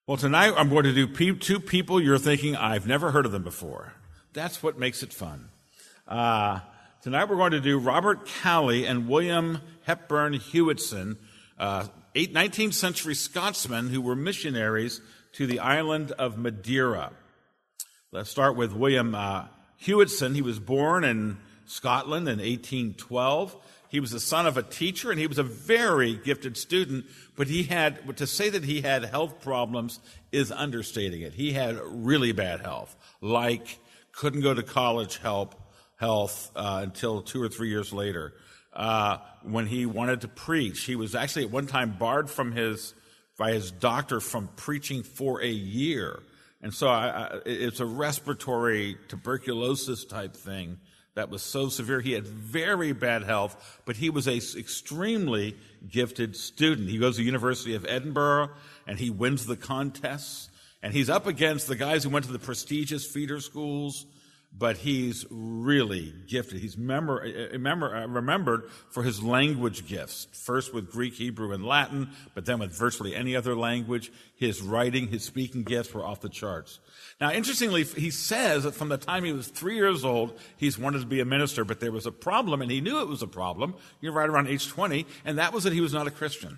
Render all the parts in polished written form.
Well, tonight I'm going to do two people you're thinking, I've never heard of them before. That's what makes it fun. Tonight we're going to do Robert Cowley and William Hepburn Hewitson, 19th century Scotsmen who were missionaries to the island of Madeira. Let's start with William Hewitson. He was born in Scotland in 1812. He was the son of a teacher, and he was a very gifted student, but to say that he had health problems is understating it. He had really bad health, like couldn't go to college health until 2 or 3 years later. When he wanted to preach, he was actually at one time barred by his doctor from preaching for a year. And so it's a respiratory tuberculosis type thing that was so severe. He had very bad health, but he was an extremely gifted student. He goes to the University of Edinburgh, and he wins the contests. And he's up against the guys who went to the prestigious feeder schools, but he's really gifted. He's remembered for his language gifts, first with Greek, Hebrew, and Latin, but then with virtually any other language. His writing, his speaking gifts were off the charts. Now, interestingly, he says that from the time he was 3 years old, he's wanted to be a minister, but there was a problem, and he knew it was a problem, right around age 20, and that was that he was not a Christian.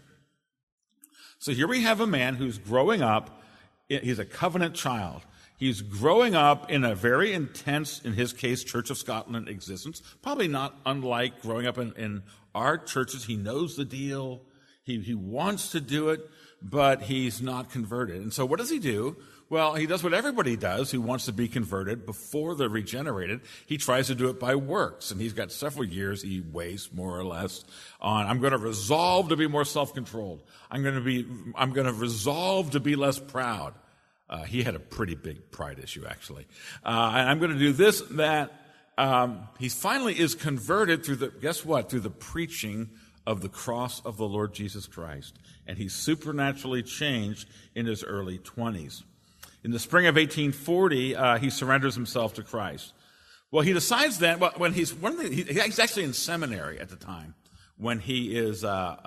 So here we have a man who's growing up. He's a covenant child. He's growing up in a very intense, in his case, Church of Scotland existence, probably not unlike growing up in our churches. He knows the deal. He wants to do it, but he's not converted. And so what does he do? Well, he does what everybody does who wants to be converted before they're regenerated. He tries to do it by works, and he's got several years he wastes more or less on, I'm going to resolve to be more self-controlled. I'm going to resolve to be less proud. He had a pretty big pride issue, actually. And I'm going to do this, that. He finally is converted through the preaching of the cross of the Lord Jesus Christ. And he's supernaturally changed in his early 20s. In the spring of 1840, he surrenders himself to Christ. Well, he decides then, when he's actually in seminary at the time, when he is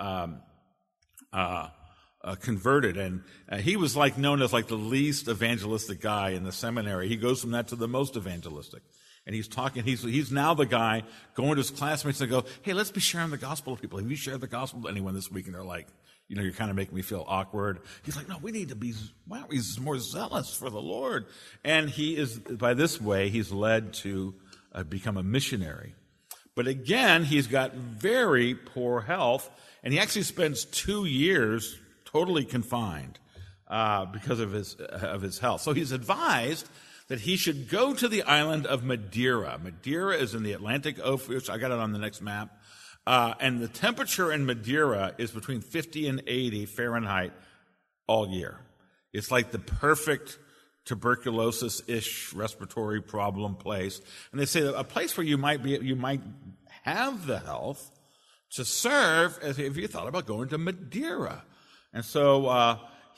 converted, and he was known as the least evangelistic guy in the seminary. He goes from that to the most evangelistic. And he's talking, he's now the guy going to his classmates and go, hey, let's be sharing the gospel with people. Have you shared the gospel to anyone this week? And they're like, you're kind of making me feel awkward. He's like, no, we need to be, he's more zealous for the Lord. And he is, by this way, he's led to become a missionary. But again, he's got very poor health, and he actually spends 2 years totally confined because of his health. So he's advised that he should go to the island of Madeira. Madeira is in the Atlantic Ocean. I got it on the next map. And the temperature in Madeira is between 50 and 80 Fahrenheit all year. It's like the perfect tuberculosis-ish respiratory problem place. And they say that a place where you might have the health to serve, as if you thought about going to Madeira. And so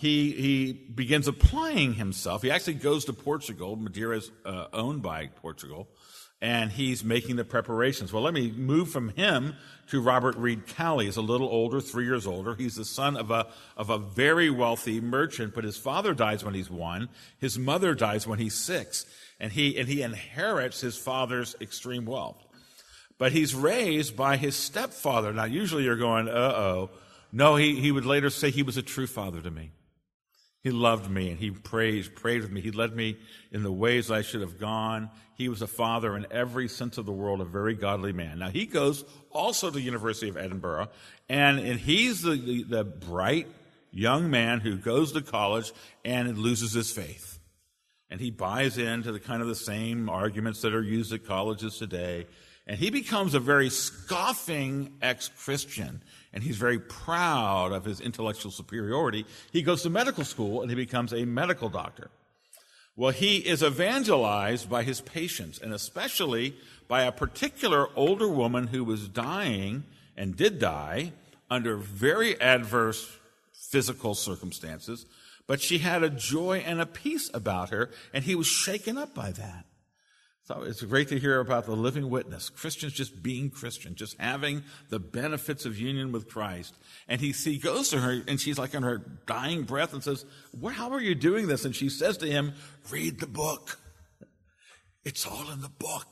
he begins applying himself. He actually goes to Portugal. Madeira is owned by Portugal. And he's making the preparations. Well, let me move from him to Robert Reed Cowley. He's a little older, 3 years older. He's the son of a very wealthy merchant, but his father dies when he's 1. His mother dies when he's 6. And he inherits his father's extreme wealth. But he's raised by his stepfather. Now, usually you're going, uh-oh. No, he would later say he was a true father to me. He loved me, and he prayed with me. He led me in the ways I should have gone. He was a father in every sense of the world, a very godly man. Now, he goes also to the University of Edinburgh, and he's the bright young man who goes to college and loses his faith. And he buys into the same arguments that are used at colleges today. And he becomes a very scoffing ex-Christian, and he's very proud of his intellectual superiority. He goes to medical school, and he becomes a medical doctor. Well, he is evangelized by his patients, and especially by a particular older woman who was dying, and did die, under very adverse physical circumstances, but she had a joy and a peace about her, and he was shaken up by that. So it's great to hear about the living witness, Christians just being Christian, just having the benefits of union with Christ. And he goes to her, and she's like on her dying breath and says, how are you doing this? And she says to him, read the book. It's all in the book.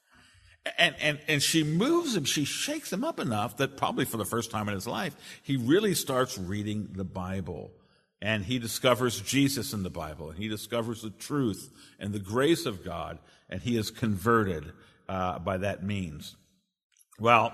And she moves him, she shakes him up enough that probably for the first time in his life, he really starts reading the Bible. And he discovers Jesus in the Bible, and he discovers the truth and the grace of God, and he is converted by that means. Well,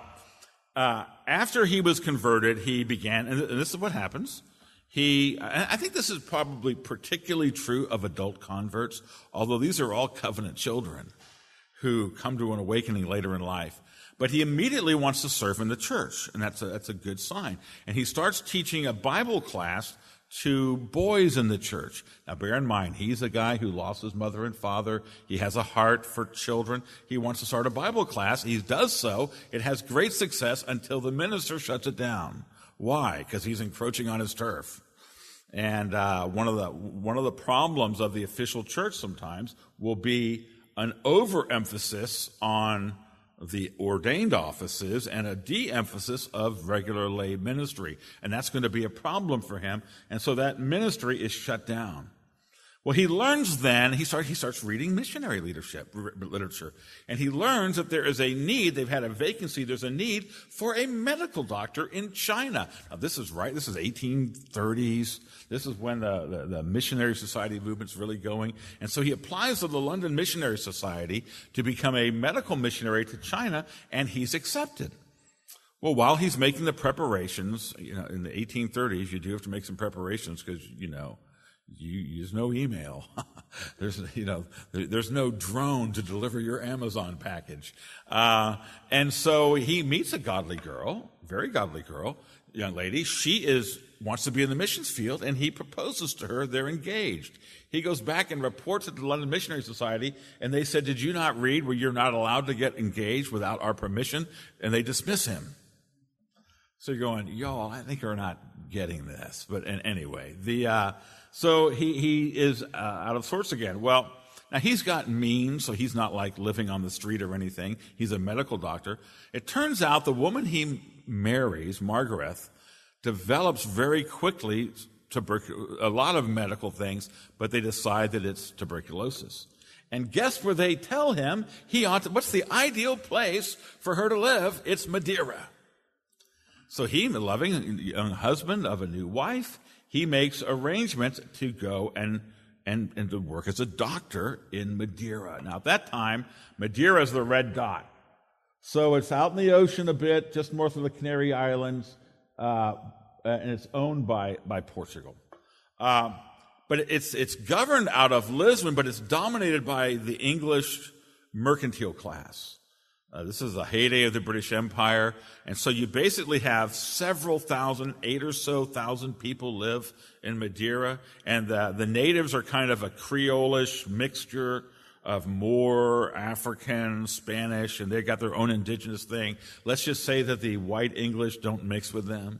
after he was converted, he began, and this is what happens. I think this is probably particularly true of adult converts, although these are all covenant children who come to an awakening later in life. But he immediately wants to serve in the church, and that's a good sign. And he starts teaching a Bible class to boys in the church. Now, bear in mind, he's a guy who lost his mother and father. He has a heart for children. He wants to start a Bible class. He does so. It has great success until the minister shuts it down. Why? Because he's encroaching on his turf. And one of the problems of the official church sometimes will be an overemphasis on the ordained offices and a de-emphasis of regular lay ministry. And that's going to be a problem for him. And so that ministry is shut down. Well, he learns then, he starts reading missionary literature. And he learns that there is a need, they've had a vacancy, there's a need for a medical doctor in China. Now, this is 1830s. This is when the missionary society movement's really going. And so he applies to the London Missionary Society to become a medical missionary to China, and he's accepted. Well, while he's making the preparations, in the 1830s, you do have to make some preparations because, there's no email. There's no drone to deliver your Amazon package. And so he meets a godly girl, very godly girl, young lady. She wants to be in the missions field, and he proposes to her. They're engaged. He goes back and reports at the London Missionary Society, and they said, did you not read where you're not allowed to get engaged without our permission? And they dismiss him. So you're going, y'all, I think you're not getting this. But anyway, so he is out of sorts again. Well, now he's got means, so he's not like living on the street or anything. He's a medical doctor. It turns out the woman he marries, Margaret, develops very quickly a lot of medical things, but they decide that it's tuberculosis. And guess where they tell him what's the ideal place for her to live? It's Madeira. So he, the loving young husband of a new wife, he makes arrangements to go and to work as a doctor in Madeira. Now, at that time, Madeira is the red dot. So it's out in the ocean a bit, just north of the Canary Islands, and it's owned by Portugal. But it's governed out of Lisbon, but it's dominated by the English mercantile class. This is the heyday of the British Empire. And so you basically have several thousand, 8,000 or so people live in Madeira. And the natives are kind of a Creolish mixture of Moor, African, Spanish, and they got their own indigenous thing. Let's just say that the white English don't mix with them.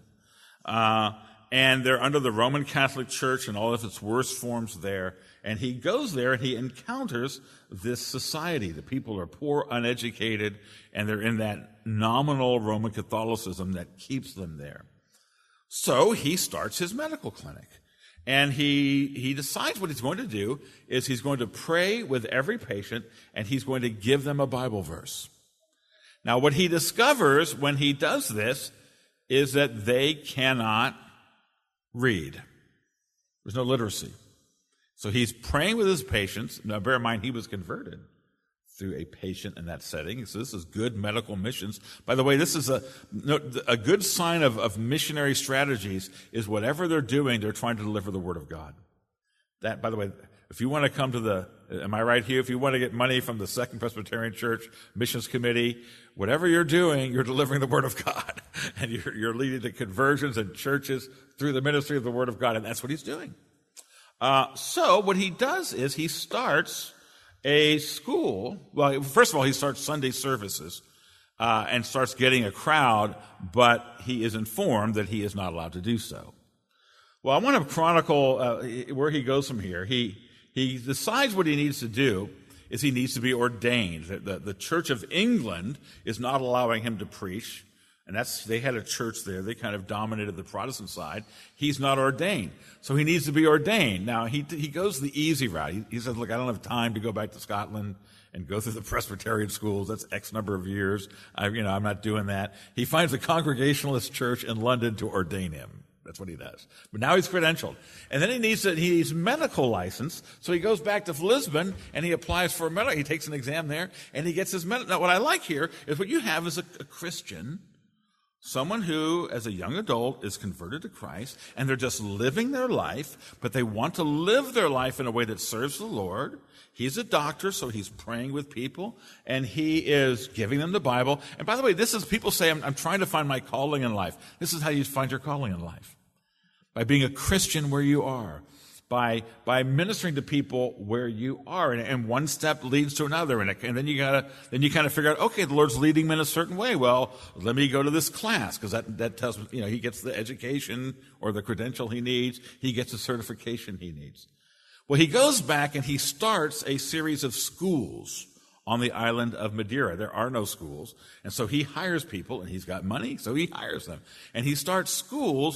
And they're under the Roman Catholic Church and all of its worst forms there. And he goes there and he encounters this society. The people are poor, uneducated, and they're in that nominal Roman Catholicism that keeps them there. So he starts his medical clinic. And he decides what he's going to do is he's going to pray with every patient, and he's going to give them a Bible verse. Now, what he discovers when he does this is that they cannot read. There's no literacy. So he's praying with his patients. Now, bear in mind, he was converted through a patient in that setting. So this is good medical missions. By the way, this is a good sign of missionary strategies is whatever they're doing, they're trying to deliver the Word of God. That, by the way, if you want to come to am I right here? If you want to get money from the Second Presbyterian Church Missions Committee, whatever you're doing, you're delivering the Word of God. And you're leading to conversions and churches through the ministry of the Word of God. And that's what he's doing. So what he does is he starts a school. Well, first of all, he starts Sunday services and starts getting a crowd, but he is informed that he is not allowed to do so. Well, I want to chronicle where he goes from here. He decides what he needs to do is he needs to be ordained. The Church of England is not allowing him to preach, and they had a church there. They kind of dominated the Protestant side. He's not ordained, so he needs to be ordained. Now, he goes the easy route. He says, look, I don't have time to go back to Scotland and go through the Presbyterian schools. That's X number of years. I'm not doing that. He finds a Congregationalist church in London to ordain him. That's what he does. But now he's credentialed. And then he needs medical license, so he goes back to Lisbon and he applies for a medical. He takes an exam there and he gets his medical. Now, what I like here is what you have is a Christian, someone who, as a young adult, is converted to Christ, and they're just living their life, but they want to live their life in a way that serves the Lord. He's a doctor, so he's praying with people, and he is giving them the Bible. And by the way, this is, people say, I'm trying to find my calling in life. This is how you find your calling in life. By being a Christian where you are. By ministering to people where you are. And one step leads to another. And then you kind of figure out, okay, the Lord's leading me in a certain way. Well, let me go to this class, because that tells me, he gets the education or the credential he needs. He gets the certification he needs. Well, he goes back and he starts a series of schools on the island of Madeira. There are no schools. And so he hires people, and he's got money, so he hires them. And he starts schools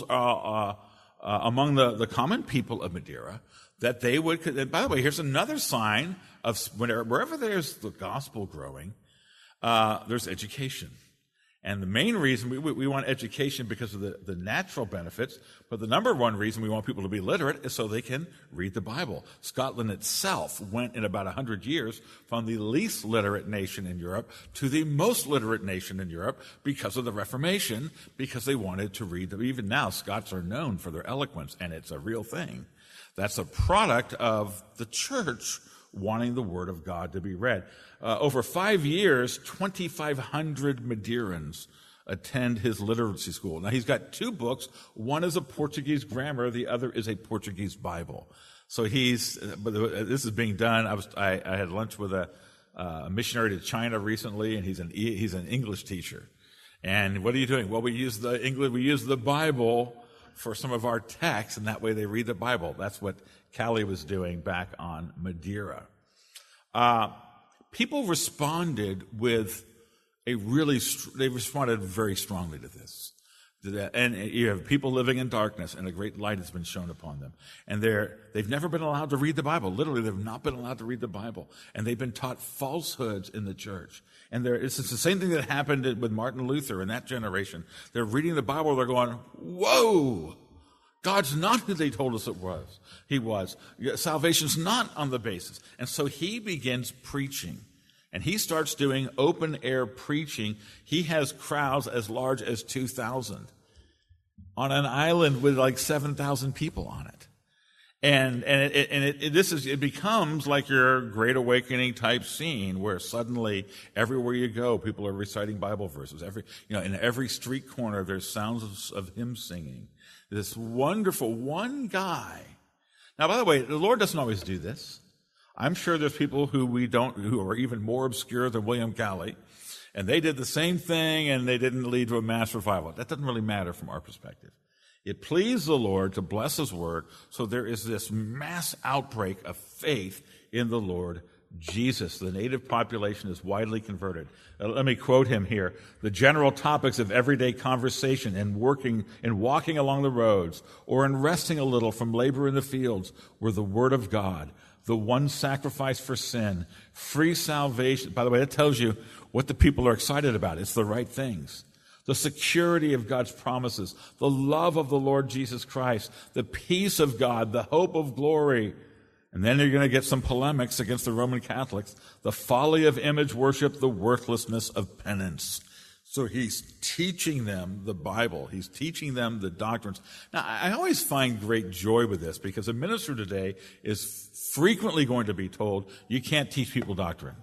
among the common people of Madeira, that they would, and by the way, here's another sign of wherever there's the gospel growing, there's education. And the main reason we want education because of the natural benefits, but the number one reason we want people to be literate is so they can read the Bible. Scotland itself went in about 100 years from the least literate nation in Europe to the most literate nation in Europe because of the Reformation, because they wanted to read them. Even now, Scots are known for their eloquence, and it's a real thing. That's a product of the church wanting the Word of God to be read. Over 5 years, 2,500 Madeirans attend his literacy school. Now, he's got 2 books. One is a Portuguese grammar. The other is a Portuguese Bible. So this is being done. I had lunch with a missionary to China recently, and he's an English teacher. And what are you doing? Well, we use the Bible for some of our texts, and that way they read the Bible. That's what Callie was doing back on Madeira. People responded they responded very strongly to this. And you have people living in darkness, and a great light has been shown upon them. And they've never been allowed to read the Bible. Literally, they've not been allowed to read the Bible. And they've been taught falsehoods in the church. And it's the same thing that happened with Martin Luther in that generation. They're reading the Bible, they're going, whoa! God's not who they told us He was. Salvation's not on the basis. And so he begins preaching. And he starts doing open-air preaching. He has crowds as large as 2,000 on an island with like 7,000 people on it. And it becomes like your Great Awakening type scene where suddenly everywhere you go, people are reciting Bible verses. In every street corner, there's sounds of hymn singing. This wonderful one guy. Now, by the way, the Lord doesn't always do this. I'm sure there's people who are even more obscure than William Callie, and they did the same thing and they didn't lead to a mass revival. That doesn't really matter from our perspective. It pleased the Lord to bless His word, so there is this mass outbreak of faith in the Lord Jesus. The native population is widely converted. Let me quote him here. The general topics of everyday conversation and walking along the roads or in resting a little from labor in the fields were the Word of God, the one sacrifice for sin, free salvation. By the way, that tells you what the people are excited about. It's the right things. The security of God's promises, the love of the Lord Jesus Christ, the peace of God, the hope of glory. And then you're going to get some polemics against the Roman Catholics, the folly of image worship, the worthlessness of penance. So he's teaching them the Bible. He's teaching them the doctrines. Now, I always find great joy with this because a minister today is frequently going to be told, you can't teach people doctrine.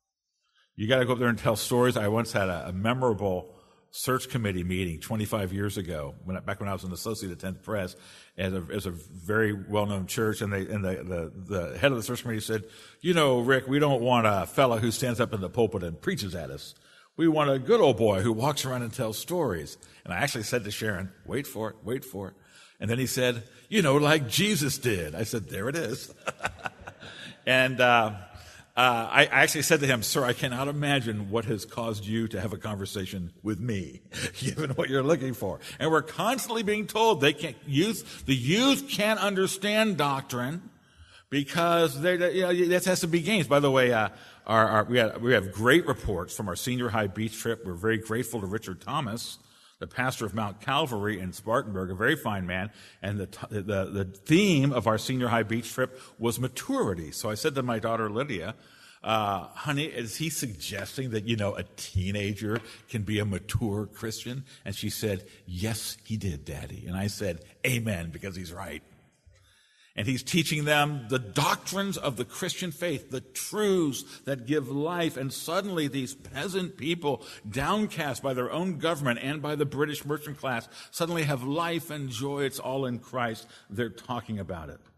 You got to go up there and tell stories. I once had a memorable search committee meeting 25 years ago, back when I was an associate at 10th Press, as a very well-known church, and the head of the search committee said, Rick, we don't want a fellow who stands up in the pulpit and preaches at us. We want a good old boy who walks around and tells stories. And I actually said to Sharon, wait for it. And then he said, like Jesus did. I said, there it is. And I actually said to him, "Sir, I cannot imagine what has caused you to have a conversation with me, given what you're looking for." And we're constantly being told the youth can't understand doctrine because that has to be gains. By the way, we have great reports from our senior high beach trip. We're very grateful to Richard Thomas, the pastor of Mount Calvary in Spartanburg, a very fine man. And the theme of our senior high beach trip was maturity. So I said to my daughter Lydia, honey, is he suggesting that, a teenager can be a mature Christian? And she said, "Yes, he did, Daddy." And I said, "Amen," because he's right. And he's teaching them the doctrines of the Christian faith, the truths that give life. And suddenly these peasant people, downcast by their own government and by the British merchant class, suddenly have life and joy. It's all in Christ. They're talking about it.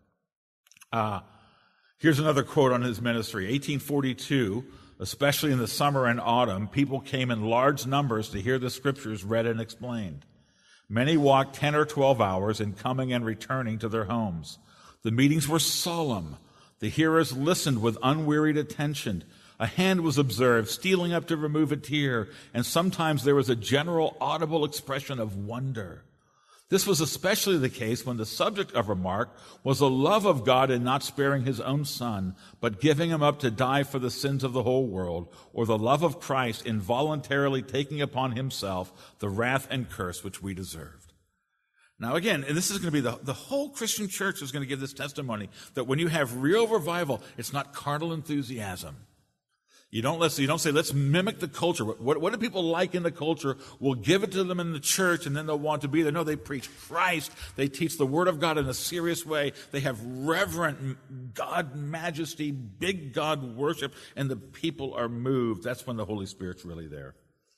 Here's another quote on his ministry. 1842, especially in the summer and autumn, people came in large numbers to hear the scriptures read and explained. Many walked 10 or 12 hours in coming and returning to their homes. The meetings were solemn. The hearers listened with unwearied attention. A hand was observed stealing up to remove a tear, and sometimes there was a general audible expression of wonder. This was especially the case when the subject of remark was the love of God in not sparing his own Son, but giving him up to die for the sins of the whole world, or the love of Christ in voluntarily taking upon himself the wrath and curse which we deserved. Now again, and this is going to be the whole Christian church is going to give this testimony that when you have real revival, it's not carnal enthusiasm. You don't say, let's mimic the culture. What do people like in the culture? We'll give it to them in the church and then they'll want to be there. No, they preach Christ. They teach the Word of God in a serious way. They have reverent God majesty, big God worship, and the people are moved. That's when the Holy Spirit's really there.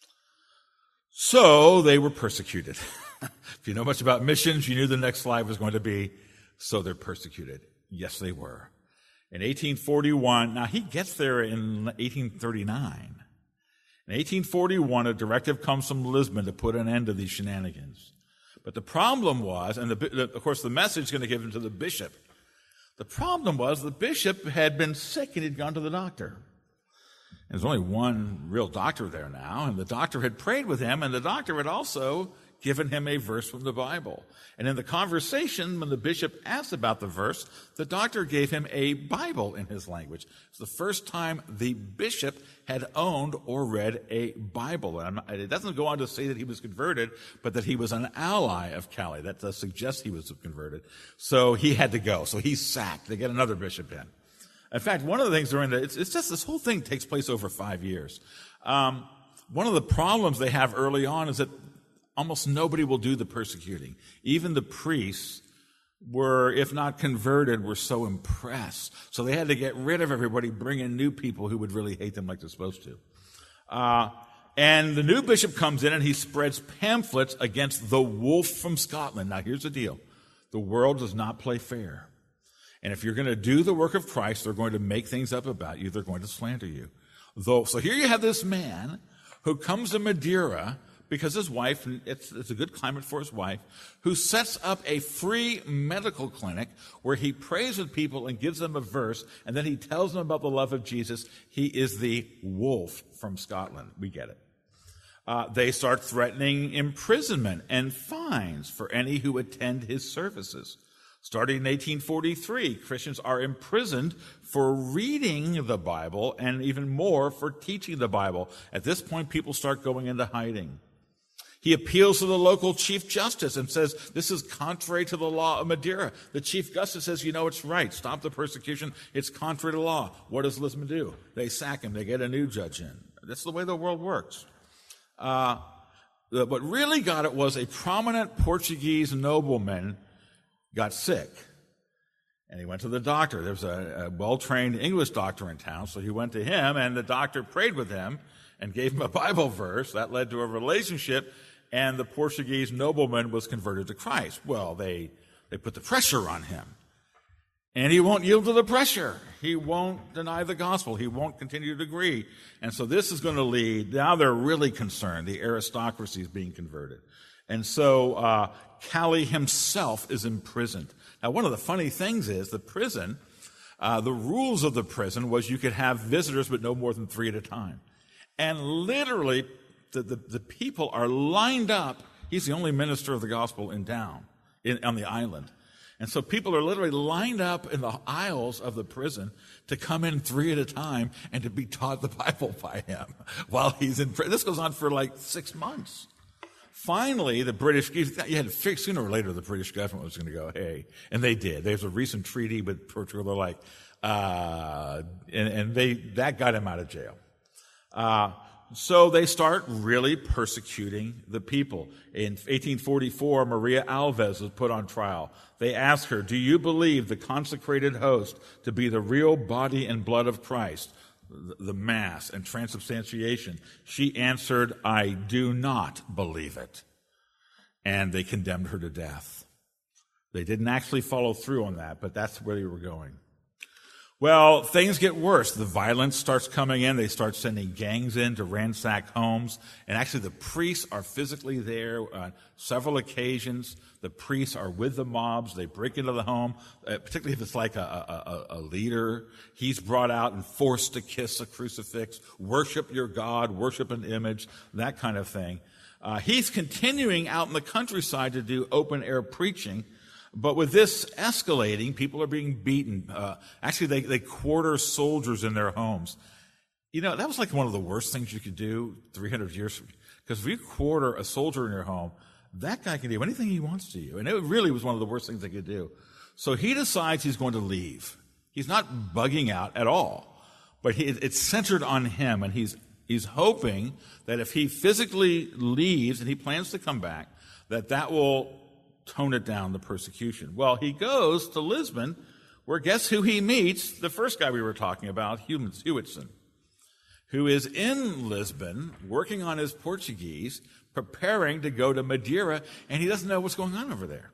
So they were persecuted. If you know much about missions, you knew the next slide was going to be, so they're persecuted. Yes, they were. In 1841, now he gets there in 1839. In 1841, a directive comes from Lisbon to put an end to these shenanigans. But the problem was, and of course the message is going to give him to the bishop. The problem was the bishop had been sick and he'd gone to the doctor. There's only one real doctor there now, and the doctor had prayed with him, and the doctor had also given him a verse from the Bible. And in the conversation, when the bishop asked about the verse, the doctor gave him a Bible in his language. It's the first time the bishop had owned or read a Bible. And it doesn't go on to say that he was converted, but that he was an ally of Calais. That does suggest he was converted. So he had to go. So he's sacked. They get another bishop in. In fact, one of the things it's just this whole thing takes place over 5 years. One of the problems they have early on is that almost nobody will do the persecuting. Even the priests were, if not converted, were so impressed. So they had to get rid of everybody, bring in new people who would really hate them like they're supposed to. And the new bishop comes in and he spreads pamphlets against the wolf from Scotland. Now here's the deal. The world does not play fair. And if you're going to do the work of Christ, they're going to make things up about you. They're going to slander you. So here you have this man who comes to Madeira because his wife, it's a good climate for his wife, who sets up a free medical clinic where he prays with people and gives them a verse, and then he tells them about the love of Jesus. He is the wolf from Scotland. We get it. They start threatening imprisonment and fines for any who attend his services. Starting in 1843, Christians are imprisoned for reading the Bible and even more for teaching the Bible. At this point, people start going into hiding. He appeals to the local chief justice and says, this is contrary to the law of Madeira. The chief justice says, it's right. Stop the persecution. It's contrary to law. What does Lisbon do? They sack him. They get a new judge in. That's the way the world works. What really got it was a prominent Portuguese nobleman got sick. And he went to the doctor. There was a well-trained English doctor in town, so he went to him, and the doctor prayed with him and gave him a Bible verse. That led to a relationship, and the Portuguese nobleman was converted to Christ. Well, they put the pressure on him. And he won't yield to the pressure. He won't deny the gospel. He won't continue to agree. And so this is going to lead, now they're really concerned. The aristocracy is being converted. And so Calais himself is imprisoned. Now, one of the funny things is the prison, The rules of the prison was you could have visitors, but no more than 3 at a time. And literally, the people are lined up. He's the only minister of the gospel in town, on the island. And so people are literally lined up in the aisles of the prison to come in 3 at a time and to be taught the Bible by him while he's in prison. This goes on for like 6 months. Finally, the British, you had to figure sooner or later the British government was going to go, hey, and they did. There's a recent treaty with Portugal. They're like, that got him out of jail. So they start really persecuting the people. In 1844, Maria Alves was put on trial. They asked her, do you believe the consecrated host to be the real body and blood of Christ, the Mass and transubstantiation? She answered, I do not believe it. And they condemned her to death. They didn't actually follow through on that, but that's where they were going. Well, things get worse. The violence starts coming in. They start sending gangs in to ransack homes. And actually, the priests are physically there on several occasions. The priests are with the mobs. They break into the home, particularly if it's like a leader. He's brought out and forced to kiss a crucifix, worship your God, worship an image, that kind of thing. He's continuing out in the countryside to do open-air preaching. But with this escalating, people are being beaten. Actually, they quarter soldiers in their homes. You know, that was like one of the worst things you could do 300 years ago. Because if you quarter a soldier in your home, that guy can do anything he wants to you. And it really was one of the worst things they could do. So he decides he's going to leave. He's not bugging out at all. But it's centered on him. And he's hoping that if he physically leaves and he plans to come back, that will tone it down, the persecution. Well, he goes to Lisbon, where guess who he meets? The first guy we were talking about, Hewitson, who is in Lisbon, working on his Portuguese, preparing to go to Madeira, and he doesn't know what's going on over there.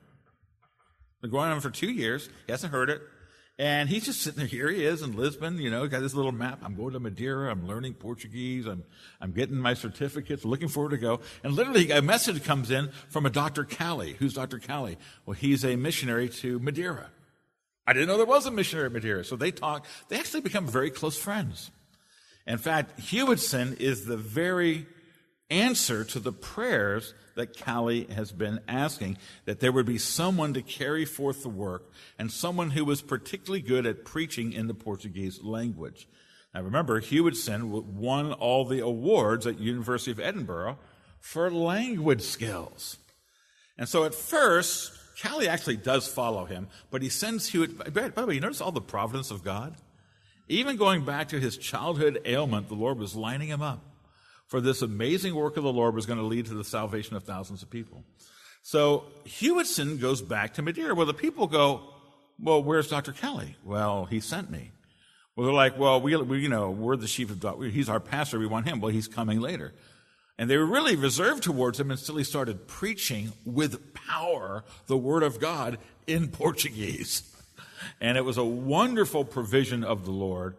Been going on for 2 years. He hasn't heard it. And he's just sitting there. Here he is in Lisbon, got this little map. I'm going to Madeira. I'm learning Portuguese. I'm getting my certificates, looking forward to go. And literally a message comes in from a Dr. Callie. Who's Dr. Callie? Well, he's a missionary to Madeira. I didn't know there was a missionary at Madeira. So they talk. They actually become very close friends. In fact, Hewitson is the very answer to the prayers that Callie has been asking, that there would be someone to carry forth the work and someone who was particularly good at preaching in the Portuguese language. Now remember, Hewitson won all the awards at University of Edinburgh for language skills. And so at first, Callie actually does follow him, but he sends Hewitt. By the way, you notice all the providence of God? Even going back to his childhood ailment, the Lord was lining him up for this amazing work of the Lord was going to lead to the salvation of thousands of people. So Hewitson goes back to Madeira. Well, the people go, well, where's Dr. Callie? Well, he sent me. Well, they're like, well, we're the sheep of God. He's our pastor. We want him. Well, he's coming later. And they were really reserved towards him until he started preaching with power the word of God in Portuguese. And it was a wonderful provision of the Lord.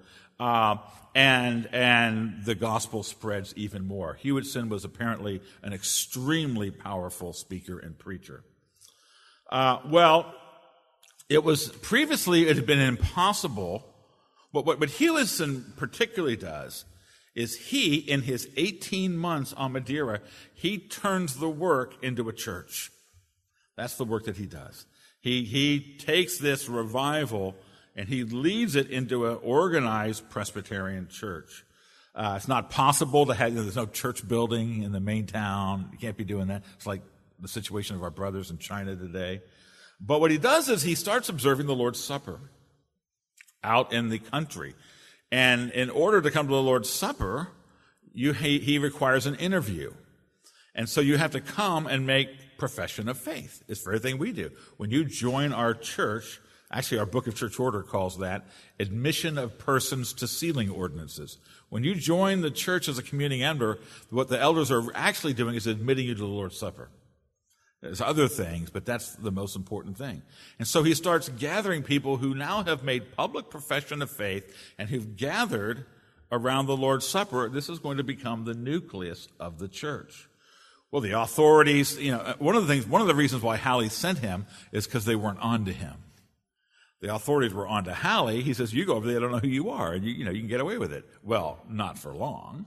And the gospel spreads even more. Hewitson was apparently an extremely powerful speaker and preacher. It had been impossible. But what Hewitson particularly does is he, in his 18 months on Madeira, he turns the work into a church. That's the work that he does. He takes this revival and he leads it into an organized Presbyterian church. It's not possible to have, there's no church building in the main town. You can't be doing that. It's like the situation of our brothers in China today. But what he does is he starts observing the Lord's Supper out in the country. And in order to come to the Lord's Supper, he requires an interview. And so you have to come and make profession of faith. It's the very thing we do. When you join our church, actually our Book of Church Order calls that admission of persons to sealing ordinances. When you join the church as a communing member, what the elders are actually doing is admitting you to the Lord's Supper. There's other things, but that's the most important thing. And so he starts gathering people who now have made public profession of faith and who've gathered around the Lord's Supper. This is going to become the nucleus of the church. Well, the authorities, one of the reasons why Halley sent him is because they weren't on to him. The authorities were on to Halley. He says, you go over there, they don't know who you are, and you can get away with it. Well, not for long.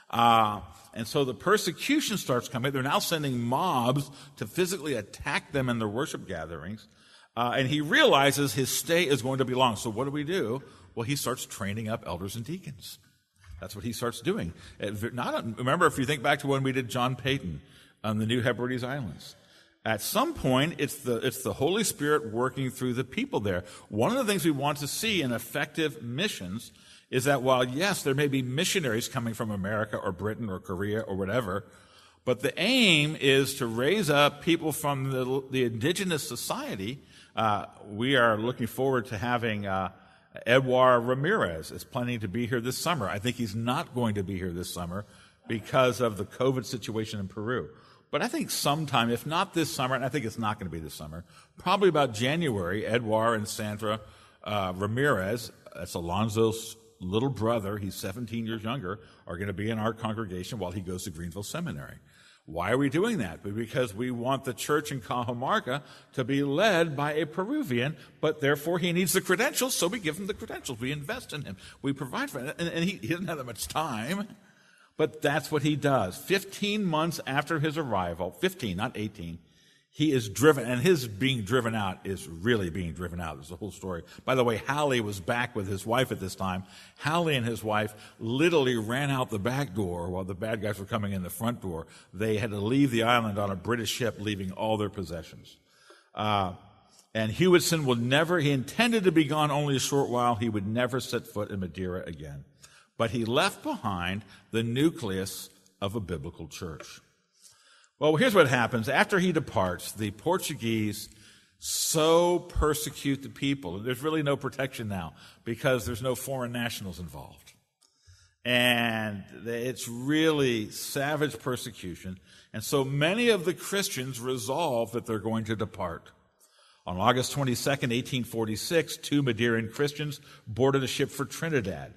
And so the persecution starts coming. They're now sending mobs to physically attack them in their worship gatherings. And he realizes his stay is going to be long. So what do? Well, he starts training up elders and deacons. That's what he starts doing. Remember, if you think back to when we did John Payton on the New Hebrides Islands. At some point, it's the Holy Spirit working through the people there. One of the things we want to see in effective missions is that while, yes, there may be missionaries coming from America or Britain or Korea or whatever, but the aim is to raise up people from the indigenous society. We are looking forward to having Edouard Ramirez is planning to be here this summer. I think he's not going to be here this summer because of the COVID situation in Peru. But I think sometime, if not this summer, and I think it's not going to be this summer, probably about January, Edouard and Sandra Ramirez, that's Alonzo's little brother, he's 17 years younger, are going to be in our congregation while he goes to Greenville Seminary. Why are we doing that? Because we want the church in Cajamarca to be led by a Peruvian, but therefore he needs the credentials, so we give him the credentials. We invest in him. We provide for him. And he doesn't have that much time. But that's what he does. 15 months after his arrival, 15, not 18, he is driven, and his being driven out is really being driven out. There's a whole story. By the way, Halley was back with his wife at this time. Halley and his wife literally ran out the back door while the bad guys were coming in the front door. They had to leave the island on a British ship, leaving all their possessions. And Hewitson he intended to be gone only a short while. He would never set foot in Madeira again. But he left behind the nucleus of a biblical church. Well, here's what happens. After he departs, the Portuguese so persecute the people. There's really no protection now because there's no foreign nationals involved. And it's really savage persecution. And so many of the Christians resolve that they're going to depart. On August 22nd, 1846, 2 Madeiran Christians boarded a ship for Trinidad.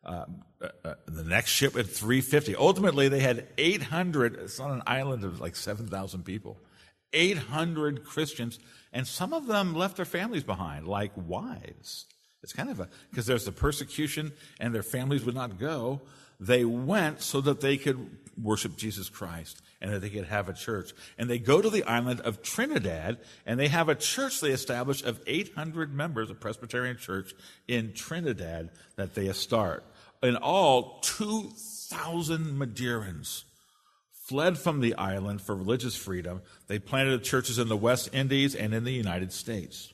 The next ship at 350. Ultimately, they had 800. It's on an island of like 7,000 people. 800 Christians, and some of them left their families behind, like wives. It's kind of because there's the persecution and their families would not go. They went so that they could worship Jesus Christ and that they could have a church. And they go to the island of Trinidad, and they have a church they establish of 800 members, a Presbyterian church in Trinidad that they start. In all, 2,000 Madeirans fled from the island for religious freedom. They planted churches in the West Indies and in the United States.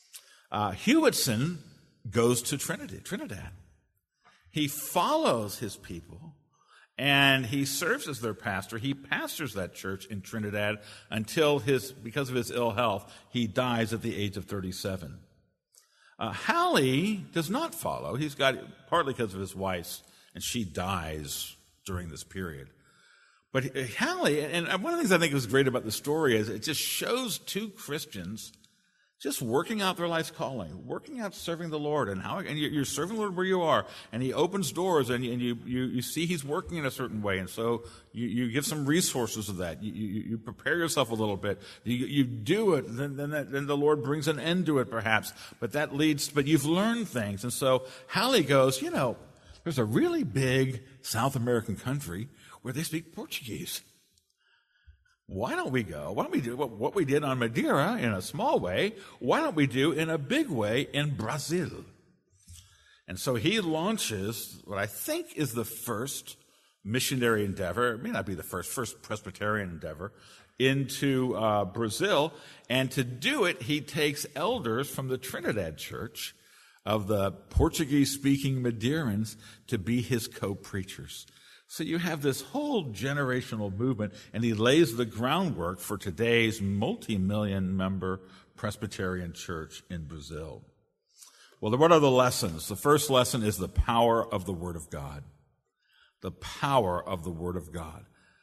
Hewitson goes to Trinidad. He follows his people, and he serves as their pastor. He pastors that church in Trinidad until because of his ill health, he dies at the age of 37. Halley does not follow. He's got, partly because of his wife's, and she dies during this period. But Halley, and one of the things I think was great about the story is it just shows two Christians just working out their life's calling, working out serving the Lord, and you're serving the Lord where you are, and He opens doors, and you see He's working in a certain way, and so you give some resources of that. You prepare yourself a little bit. You do it, then the Lord brings an end to it, perhaps. But you've learned things, and so Halley goes, there's a really big South American country where they speak Portuguese. Why don't we go? Why don't we do what we did on Madeira in a small way? Why don't we do in a big way in Brazil? And so he launches what I think is the first missionary endeavor. It may not be the first Presbyterian endeavor into Brazil. And to do it, he takes elders from the Trinidad Church of the Portuguese-speaking Madeirans to be his co-preachers. So you have this whole generational movement, and he lays the groundwork for today's multi-million member Presbyterian church in Brazil. Well, what are the lessons? The first lesson is the power of the Word of God. The power of the Word of God.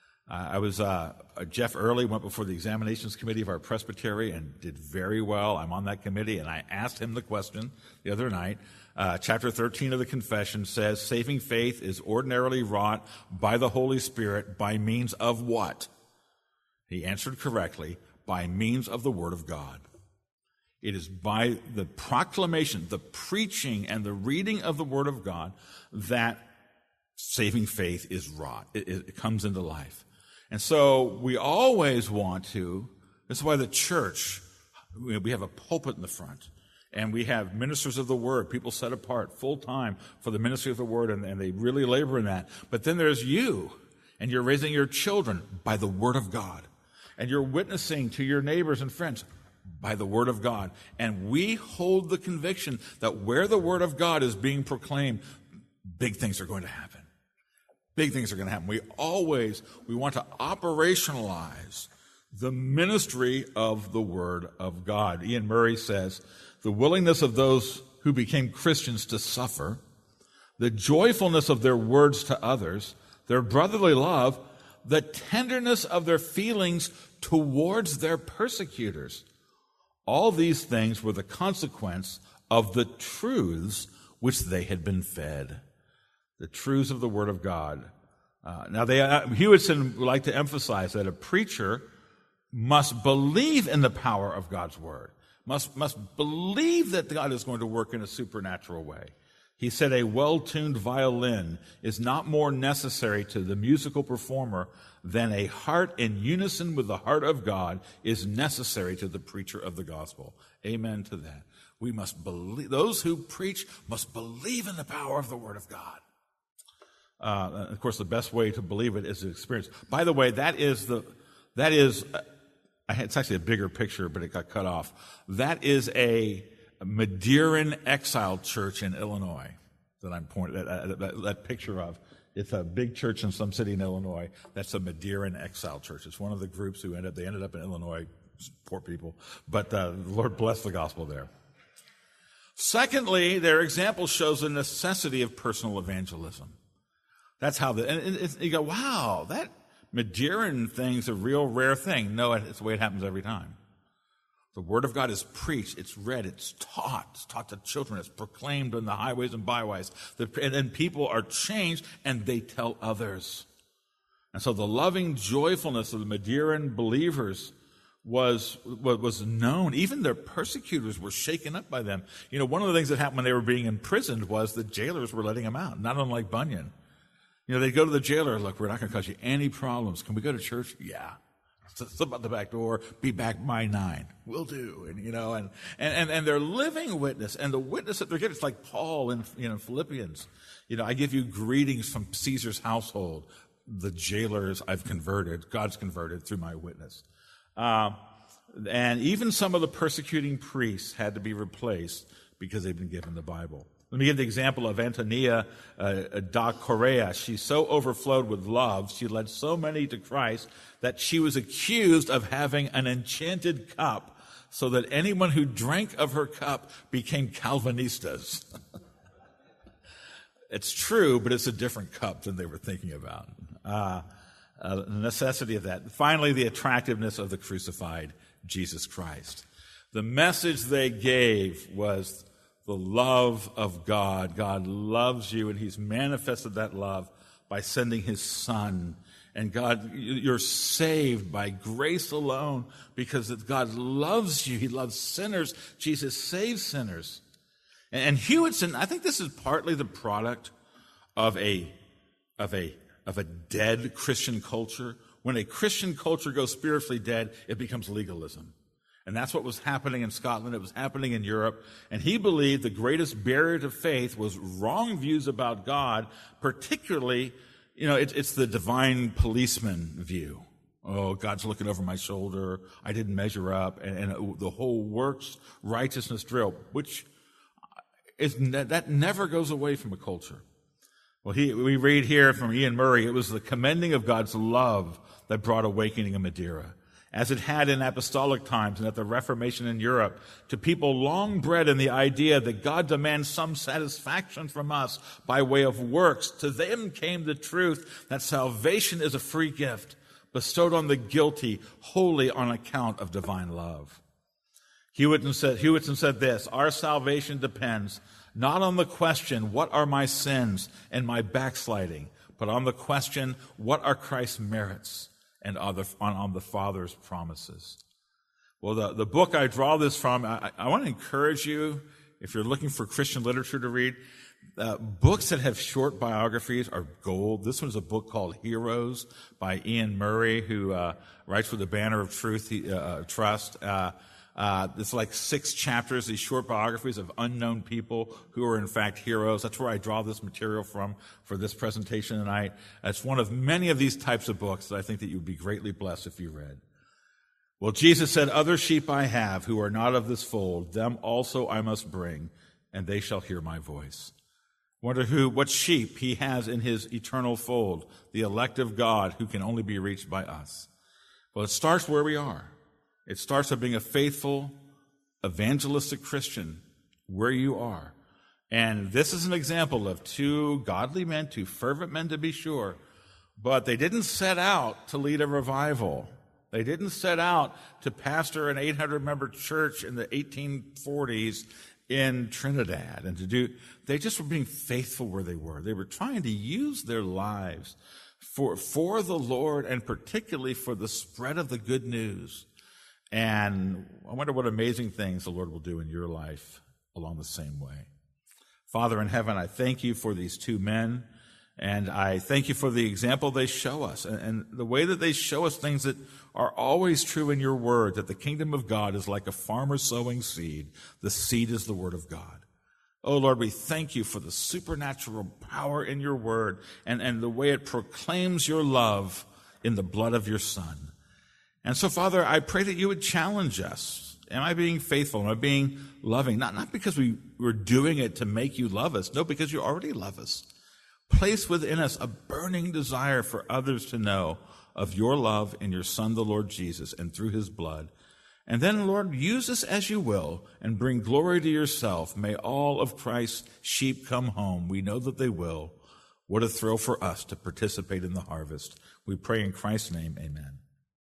Jeff Early went before the examinations committee of our presbytery and did very well. I'm on that committee, and I asked him the question the other night. Chapter 13 of the Confession says, saving faith is ordinarily wrought by the Holy Spirit by means of what? He answered correctly, by means of the Word of God. It is by the proclamation, the preaching, and the reading of the Word of God that saving faith is wrought. It comes into life. And so we always want to, this is why the church, we have a pulpit in the front, and we have ministers of the Word, people set apart full-time for the ministry of the Word, and they really labor in that. But then there's you, and you're raising your children by the Word of God. And you're witnessing to your neighbors and friends by the Word of God. And we hold the conviction that where the Word of God is being proclaimed, big things are going to happen. Big things are going to happen. We want to operationalize the ministry of the Word of God. Ian Murray says, the willingness of those who became Christians to suffer, the joyfulness of their words to others, their brotherly love, the tenderness of their feelings towards their persecutors. All these things were the consequence of the truths which they had been fed. The truths of the Word of God. Now, Hewitson would like to emphasize that a preacher must believe in the power of God's Word, must believe that God is going to work in a supernatural way. He said a well-tuned violin is not more necessary to the musical performer than a heart in unison with the heart of God is necessary to the preacher of the gospel. Amen to that. We must believe, those who preach must believe in the power of the Word of God. Of course, the best way to believe it is to experience. By the way, it's actually a bigger picture, but it got cut off. That is a Madeiran exile church in Illinois that I'm pointing that picture of. It's a big church in some city in Illinois. That's a Madeiran exile church. It's one of the groups who ended up in Illinois, poor people. But the Lord bless the gospel there. Secondly, their example shows the necessity of personal evangelism. That's how you go, wow, that Madeiran thing's a real rare thing. No, it's the way it happens every time. The Word of God is preached, it's read, it's taught to children, it's proclaimed on the highways and byways. And people are changed, and they tell others. And so the loving joyfulness of the Madeiran believers was known. Even their persecutors were shaken up by them. You know, one of the things that happened when they were being imprisoned was the jailers were letting them out, not unlike Bunyan. You know, they'd go to the jailer, look, we're not going to cause you any problems. Can we go to church? Yeah. Slip out the back door, be back by 9. We'll do. And they're living witness, and the witness that they're getting, it's like Paul in Philippians. I give you greetings from Caesar's household. The jailers I've converted, God's converted through my witness. And even some of the persecuting priests had to be replaced because they've been given the Bible. Let me give the example of Antonia da Correa. She so overflowed with love, she led so many to Christ that she was accused of having an enchanted cup so that anyone who drank of her cup became Calvinistas. It's true, but it's a different cup than they were thinking about. The necessity of that. Finally, the attractiveness of the crucified Jesus Christ. The message they gave was the love of God. God loves you, and He's manifested that love by sending His Son. And God, you're saved by grace alone because God loves you. He loves sinners. Jesus saves sinners. And Hewitson, I think this is partly the product of a dead Christian culture. When a Christian culture goes spiritually dead, it becomes legalism. And that's what was happening in Scotland. It was happening in Europe. And he believed the greatest barrier to faith was wrong views about God, particularly, it's the divine policeman view. Oh, God's looking over my shoulder. I didn't measure up. And the whole works righteousness drill, which that never goes away from a culture. Well, we read here from Ian Murray, it was the commending of God's love that brought awakening in Madeira, as it had in apostolic times and at the Reformation in Europe, to people long bred in the idea that God demands some satisfaction from us by way of works. To them came the truth that salvation is a free gift bestowed on the guilty wholly on account of divine love. Hewitson said this, our salvation depends not on the question, what are my sins and my backsliding, but on the question, what are Christ's merits and on the Father's promises. Well, the book I draw this from, I want to encourage you, if you're looking for Christian literature to read, books that have short biographies are gold. This one's a book called Heroes by Ian Murray, who writes for the Banner of Trust. It's like 6 chapters, these short biographies of unknown people who are in fact heroes. That's where I draw this material from for this presentation tonight. It's one of many of these types of books that I think that you would be greatly blessed if you read. Well, Jesus said, "Other sheep I have who are not of this fold, them also I must bring, and they shall hear my voice." Wonder what sheep he has in his eternal fold, the elect of God who can only be reached by us. Well, it starts where we are. It starts with being a faithful, evangelistic Christian where you are. And this is an example of 2 godly men, 2 fervent men to be sure, but they didn't set out to lead a revival. They didn't set out to pastor an 800-member church in the 1840s in Trinidad they just were being faithful where they were. They were trying to use their lives for the Lord, and particularly for the spread of the good news. And I wonder what amazing things the Lord will do in your life along the same way. Father in heaven, I thank you for these 2 men, and I thank you for the example they show us, and the way that they show us things that are always true in your word, that the kingdom of God is like a farmer sowing seed. The seed is the word of God. Oh, Lord, we thank you for the supernatural power in your word and the way it proclaims your love in the blood of your Son. And so, Father, I pray that you would challenge us. Am I being faithful? Am I being loving? Not because we're doing it to make you love us. No, because you already love us. Place within us a burning desire for others to know of your love in your Son, the Lord Jesus, and through his blood. And then, Lord, use us as you will and bring glory to yourself. May all of Christ's sheep come home. We know that they will. What a thrill for us to participate in the harvest. We pray in Christ's name, amen.